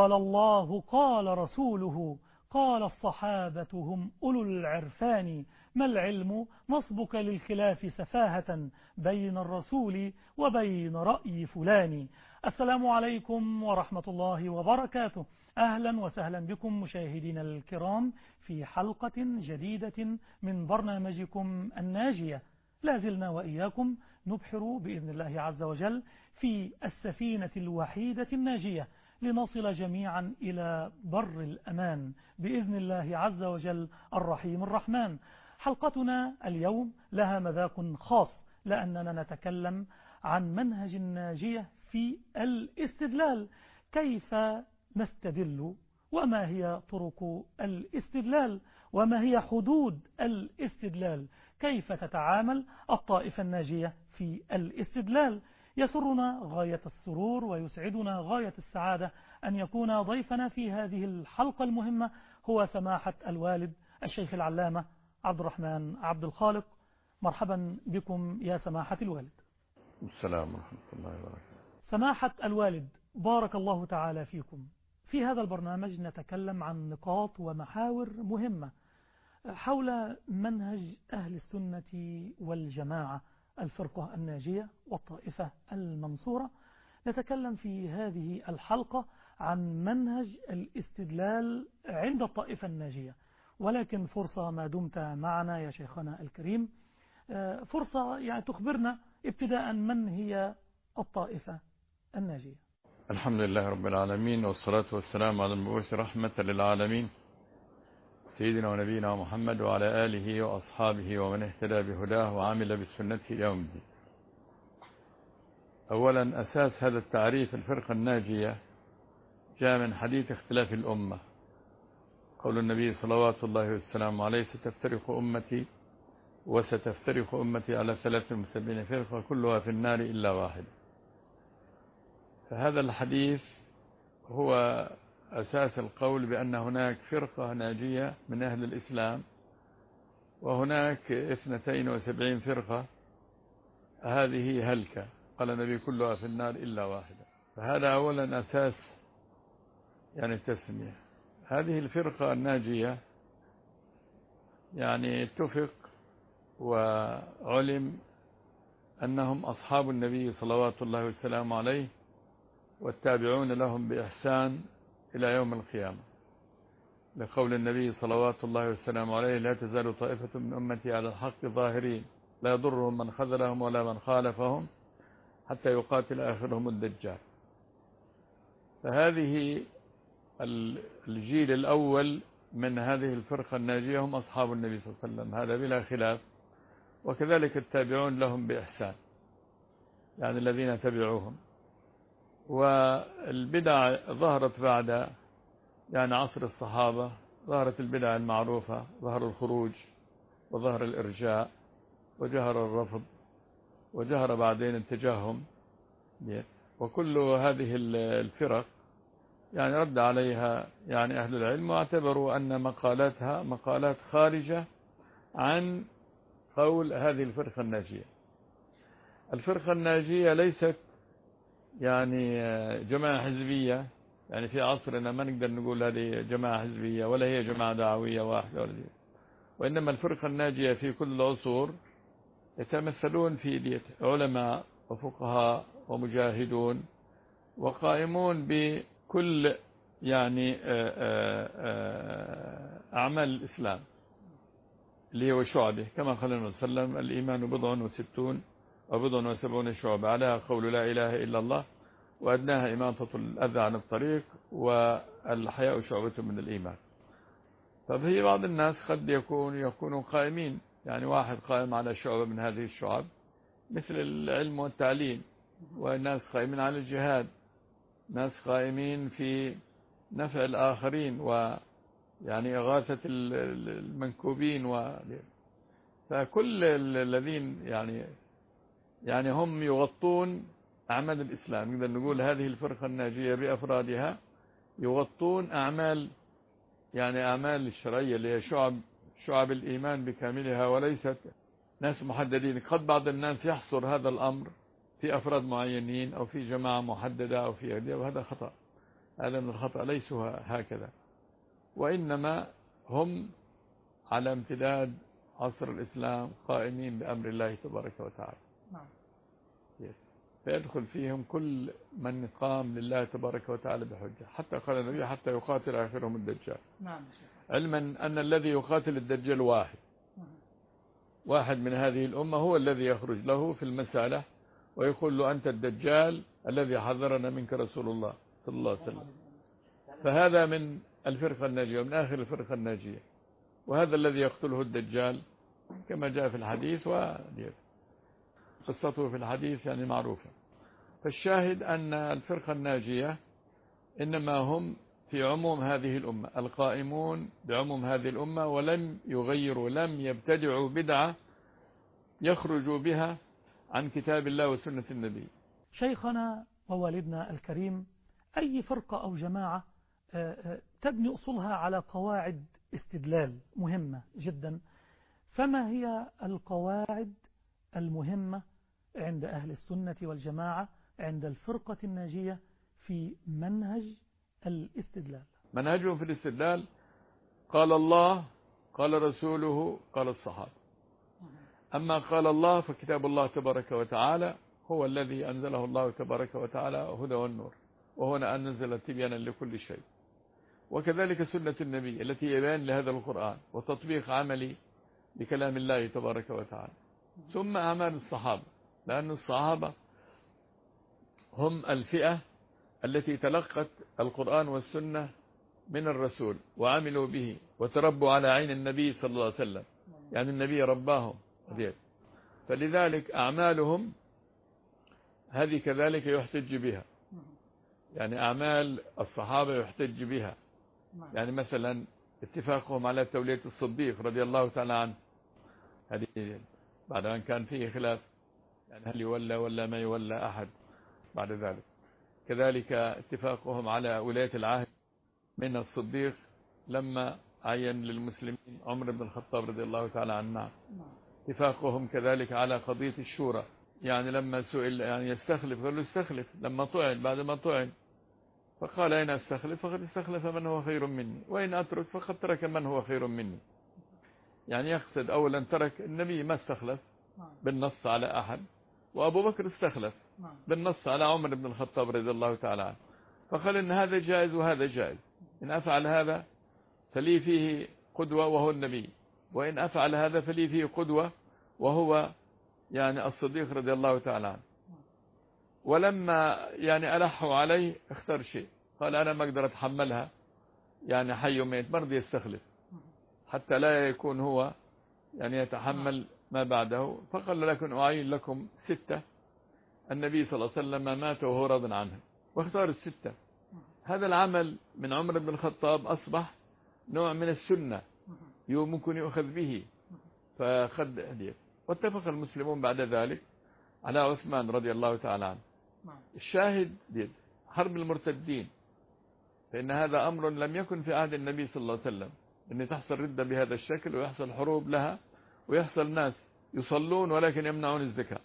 قال الله قال رسوله قال الصحابة هم أولو العرفان ما العلم نصبك للخلاف سفاهة بين الرسول وبين رأي فلان. السلام عليكم ورحمة الله وبركاته. أهلا وسهلا بكم مشاهدين الكرام في حلقة جديدة من برنامجكم الناجية. لازلنا وإياكم نبحر بإذن الله عز وجل في السفينة الوحيدة الناجية لنصل جميعا إلى بر الأمان بإذن الله عز وجل الرحيم الرحمن. حلقتنا اليوم لها مذاق خاص لأننا نتكلم عن منهج الناجية في الاستدلال. كيف نستدل وما هي طرق الاستدلال وما هي حدود الاستدلال؟ كيف تتعامل الطائفة الناجية في الاستدلال؟ يسرنا غاية السرور ويسعدنا غاية السعادة أن يكون ضيفنا في هذه الحلقة المهمة هو سماحة الوالد الشيخ العلامة عبد الرحمن عبد الخالق. مرحبا بكم يا سماحة الوالد. السلام ورحمة الله وبركاته. سماحة الوالد بارك الله تعالى فيكم. في هذا البرنامج نتكلم عن نقاط ومحاور مهمة حول منهج أهل السنة والجماعة، الفرقة الناجية والطائفة المنصورة. نتكلم في هذه الحلقة عن منهج الاستدلال عند الطائفة الناجية، ولكن فرصة ما دمت معنا يا شيخنا الكريم، فرصة يعني تخبرنا ابتداء من هي الطائفة الناجية. الحمد لله رب العالمين، والصلاة والسلام على المبعوث رحمة للعالمين سيدنا ونبينا محمد وعلى آله وأصحابه ومن اهتدى بهداه وعمل بسنته يوم الدين. أولا، أساس هذا التعريف الفرقة الناجية جاء من حديث اختلاف الأمة، قول النبي صلوات الله والسلام عليه: ستفترق أمتي على 73 فرقة كلها في النار إلا واحدة. فهذا الحديث هو أساس القول بأن هناك فرقة ناجية من أهل الإسلام، وهناك 72 فرقة هذه هلكة، قال النبي كلها في النار إلا واحدة. فهذا أولا أساس يعني التسمية. هذه الفرقة الناجية يعني اتفق وعلم أنهم أصحاب النبي صلوات الله والسلام عليه والتابعون لهم بإحسان إلى يوم القيامة، لقول النبي صلوات الله والسلام عليه: لا تزال طائفة من أمتي على الحق ظاهرين لا يضرهم من خذلهم ولا من خالفهم حتى يقاتل آخرهم الدجال. فهذه الجيل الأول من هذه الفرقة الناجية هم أصحاب النبي صلى الله عليه وسلم، هذا بلا خلاف، وكذلك التابعون لهم بإحسان، يعني الذين تبعوهم. والبدع ظهرت بعد يعني عصر الصحابة، ظهرت البدع المعروفة، ظهر الخروج وظهر الإرجاء وجهر الرفض وجهر بعدين التجهم، وكل هذه الفرق يعني رد عليها يعني أهل العلم واعتبروا أن مقالاتها مقالات خارجة عن قول هذه الفرقة الناجية. الفرقة الناجية ليست يعني جماعة حزبية، يعني في عصرنا ما نقدر نقول هذه جماعة حزبية ولا هي جماعة دعوية واحدة ولا دي. وإنما الفرقة الناجية في كل العصور يتمثلون في علماء وفقهاء ومجاهدون وقائمون بكل يعني أعمال الإسلام اللي هو شعبه، كما قال النبي صلى الله عليه وسلم: الإيمان 60 و 70 شعبة، عليها قول لا إله إلا الله، وأدناها إماطة الأذى عن الطريق، والحياء شعبة من الإيمان. ففي بعض الناس قد يكونوا قائمين، يعني واحد قائم على شعبة من هذه الشعب مثل العلم والتعليم، والناس قائمين على الجهاد، ناس قائمين في نفع الآخرين ويعني إغاثة المنكوبين فكل الذين يعني هم يغطون أعمال الإسلام. نقدر نقول هذه الفرقة الناجية بأفرادها يغطون أعمال الشرعية اللي هي شعب الإيمان بكاملها، وليست ناس محددين. قد بعض الناس يحصر هذا الأمر في أفراد معينين أو في جماعة محددة أو في أهلية، وهذا خطأ. هذا من الخطأ، ليسوا هكذا، وإنما هم على امتداد عصر الإسلام قائمين بأمر الله تبارك وتعالى. فيدخل فيهم كل من قام لله تبارك وتعالى بحجة، حتى قال النبي حتى يقاتل آخرهم الدجال. علما أن الذي يقاتل الدجال واحد من هذه الأمة هو الذي يخرج له في المسألة ويقول له أنت الدجال الذي حذرنا منك رسول الله صلى الله عليه وسلم. فهذا من الفرقة الناجية ومن آخر الفرقة الناجية، وهذا الذي يقتله الدجال كما جاء في الحديث، وقصته في الحديث يعني معروفة. فالشاهد أن الفرقة الناجية إنما هم في عموم هذه الأمة، القائمون بعموم هذه الأمة، ولم يغيروا، لم يبتدعوا بدعة يخرجوا بها عن كتاب الله وسنة النبي. شيخنا ووالدنا الكريم، أي فرقة أو جماعة تبني أصولها على قواعد استدلال مهمة جدا، فما هي القواعد المهمة عند أهل السنة والجماعة عند الفرقة الناجية في منهج الاستدلال؟ منهجهم في الاستدلال قال الله، قال رسوله، قال الصحابة. أما قال الله فكتاب الله تبارك وتعالى هو الذي أنزله الله تبارك وتعالى هدى والنور، وهنا أنزل تبيانا لكل شيء. وكذلك سنة النبي التي يبان لهذا القرآن وتطبيق عملي لكلام الله تبارك وتعالى. ثم أعمال الصحابة، لأن الصحابة هم الفئة التي تلقت القرآن والسنة من الرسول وعملوا به وتربوا على عين النبي صلى الله عليه وسلم، يعني النبي رباهم. فلذلك أعمالهم هذه كذلك يحتج بها، يعني أعمال الصحابة يحتج بها. يعني مثلا اتفاقهم على تولية الصديق رضي الله تعالى عنه، هذه بعد أن كان فيه خلاف، يعني هل يولى ولا ما يولى أحد بعد ذلك. كذلك اتفاقهم على ولاية العهد من الصديق لما عين للمسلمين عمر بن الخطاب رضي الله تعالى عنه. اتفاقهم كذلك على قضية الشورى، يعني لما سئل يعني يستخلف، قال له استخلف لما طعن، بعد ما طعن فقال أين استخلف؟ فقد استخلف من هو خير مني، وإن أترك فقد ترك من هو خير مني. يعني يقصد أولا ترك النبي ما استخلف بالنص على أحد، وأبو بكر استخلف بالنص على عمر بن الخطاب رضي الله تعالى عنه، فقال إن هذا جائز وهذا جائز، إن أفعل هذا فلي فيه قدوة وهو النبي، وإن أفعل هذا فلي فيه قدوة وهو يعني الصديق رضي الله تعالى عنه. ولما يعني ألحوا عليه اختار شيء، قال أنا ما أقدر أتحملها، يعني حي وميت، مرضي يستخلف حتى لا يكون هو يعني يتحمل ما بعده. فقال لكن أعين لكم 6 النبي صلى الله عليه وسلم مات وهو راض عنهم، واختار 6. هذا العمل من عمر بن الخطاب أصبح نوع من السنة ممكن يؤخذ به، فخد هديه. واتفق المسلمون بعد ذلك على عثمان رضي الله تعالى عنه. الشاهد حرب المرتدين، فإن هذا أمر لم يكن في عهد النبي صلى الله عليه وسلم، أن تحصل ردة بهذا الشكل ويحصل حروب لها، ويحصل ناس يصلون ولكن يمنعون الزكاة.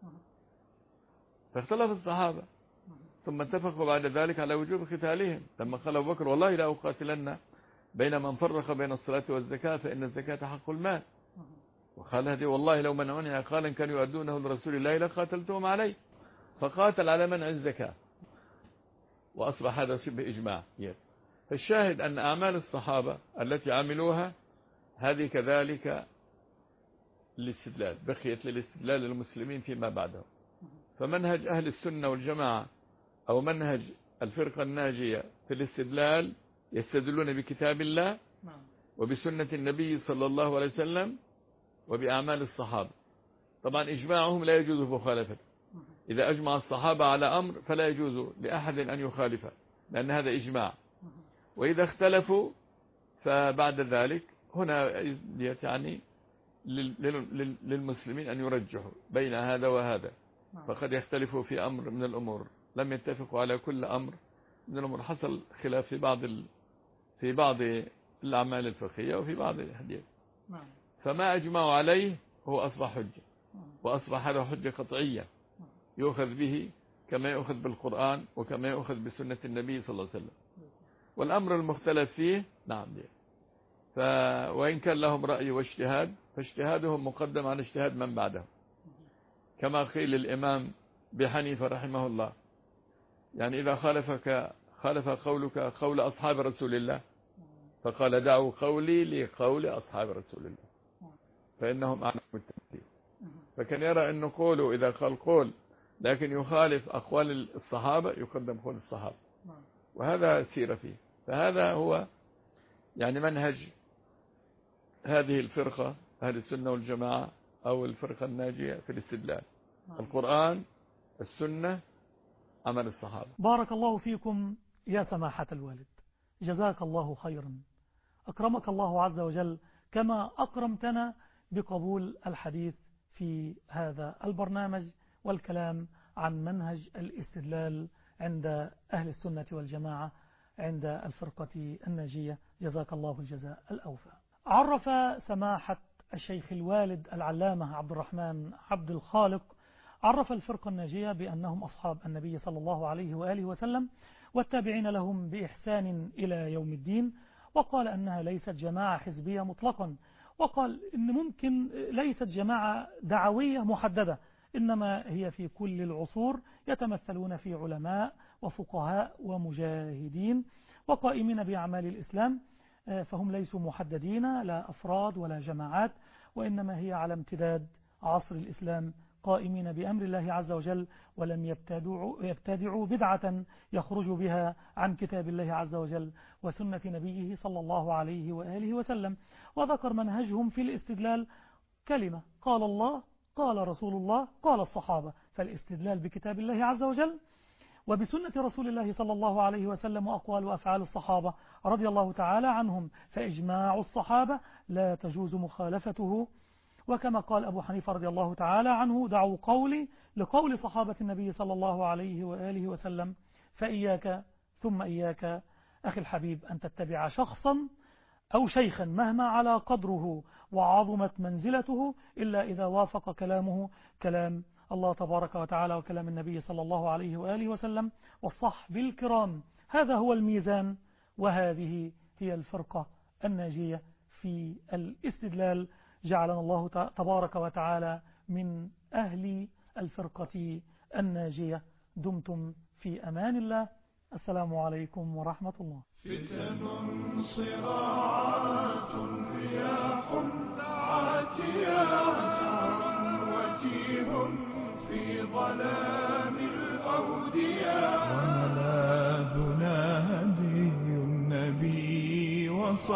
فاختلف الصحابة، ثم اتفقوا بعد ذلك على وجوب قتالهم، لما قال أبو بكر والله لا أقاتلن بين من فرق بين الصلاة والزكاة فإن الزكاة حق المال، وقال هذه والله لو منعوني عقالا كانوا يؤدونه لرسول الله لقاتلتهم عليه، فقاتل على منع الزكاة، وأصبح هذا شبه إجماع. فالشاهد أن أعمال الصحابة التي عملوها هذه كذلك للاستدلال، بقيت للاستدلال للمسلمين فيما بعده. فمنهج أهل السنة والجماعة أو منهج الفرقة الناجية في الاستدلال يستدلون بكتاب الله وبسنة النبي صلى الله عليه وسلم وبأعمال الصحابة. طبعا إجماعهم لا يجوز مخالفته، إذا أجمع الصحابة على أمر فلا يجوز لأحد أن يخالفه، لأن هذا إجماع. وإذا اختلفوا فبعد ذلك هنا يعني للمسلمين أن يرجحوا بين هذا وهذا، فقد يختلفوا في أمر من الأمور، لم يتفقوا على كل أمر من الأمور، حصل خلاف في بعض الأعمال الفقهية وفي بعض الحديث. فما أجمعوا عليه هو أصبح حجة، وأصبح هذا حجة قطعية يؤخذ به كما يؤخذ بالقرآن وكما يؤخذ بسنة النبي صلى الله عليه وسلم. والأمر المختلف فيه نعم دي. وإن كان لهم رأي واجتهاد فاجتهادهم مقدم على اجتهاد من بعدهم، كما قيل الإمام بحنيفة رحمه الله، يعني إذا خالف قولك قول أصحاب رسول الله فقال دعوا قولي لقول أصحاب رسول الله فإنهم أعلم بالتمثيل. فكان يرى أنه قوله إذا قال قول لكن يخالف أقوال الصحابة يقدم قول الصحابة، وهذا سير فيه. فهذا هو يعني منهج هذه الفرقة أهل السنة والجماعة أو الفرقة الناجية في الاستدلال: القرآن، السنة، عمل الصحابة. بارك الله فيكم يا سماحة الوالد، جزاك الله خيرا، أكرمك الله عز وجل كما أكرمتنا بقبول الحديث في هذا البرنامج والكلام عن منهج الاستدلال عند أهل السنة والجماعة عند الفرقة الناجية، جزاك الله الجزاء الأوفى. عرف سماحة الشيخ الوالد العلامة عبد الرحمن عبد الخالق عرف الفرقة الناجية بأنهم أصحاب النبي صلى الله عليه وآله وسلم والتابعين لهم بإحسان إلى يوم الدين، وقال أنها ليست جماعة حزبية مطلقا، وقال إن ممكن ليست جماعة دعوية محددة، إنما هي في كل العصور يتمثلون في علماء وفقهاء ومجاهدين وقائمين بأعمال الإسلام، فهم ليسوا محددين لا أفراد ولا جماعات، وإنما هي على امتداد عصر الإسلام قائمين بأمر الله عز وجل، ولم يبتدعوا بدعة يخرج بها عن كتاب الله عز وجل وسنة نبيه صلى الله عليه وآله وسلم. وذكر منهجهم في الاستدلال كلمة: قال الله، قال رسول الله، قال الصحابة، فالاستدلال بكتاب الله عز وجل وبسنة رسول الله صلى الله عليه وسلم وأقوال وأفعال الصحابة رضي الله تعالى عنهم، فإجماع الصحابة لا تجوز مخالفته. وكما قال أبو حنيفة رضي الله تعالى عنه: دعوا قولي لقول صحابة النبي صلى الله عليه وآله وسلم. فإياك ثم إياك أخي الحبيب أن تتبع شخصا أو شيخا مهما على قدره وعظمت منزلته إلا إذا وافق كلامه كلام الله تبارك وتعالى وكلام النبي صلى الله عليه وآله وسلم والصحب الكرام. هذا هو الميزان، وهذه هي الفرقة الناجية في الاستدلال. جعلنا الله تبارك وتعالى من أهل الفرقة الناجية. دمتم في أمان الله. السلام عليكم ورحمة الله. فتن صراعات رياح عاتيات وجيه في ظلام الأودياء، وملاذنا هدي النبي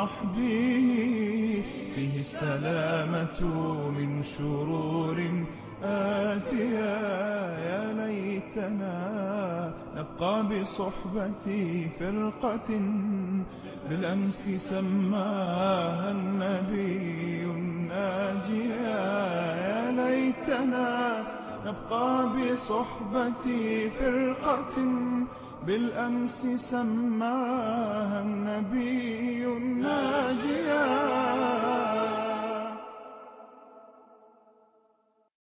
وصحبه فيه السلامة من شرور آتيا. يا ليتنا نبقى بصحبة فرقة بالأمس سماها النبي الناجيا. يا ليتنا نبقى بصحبة فرقة بالأمس سماها النبي الناجيا.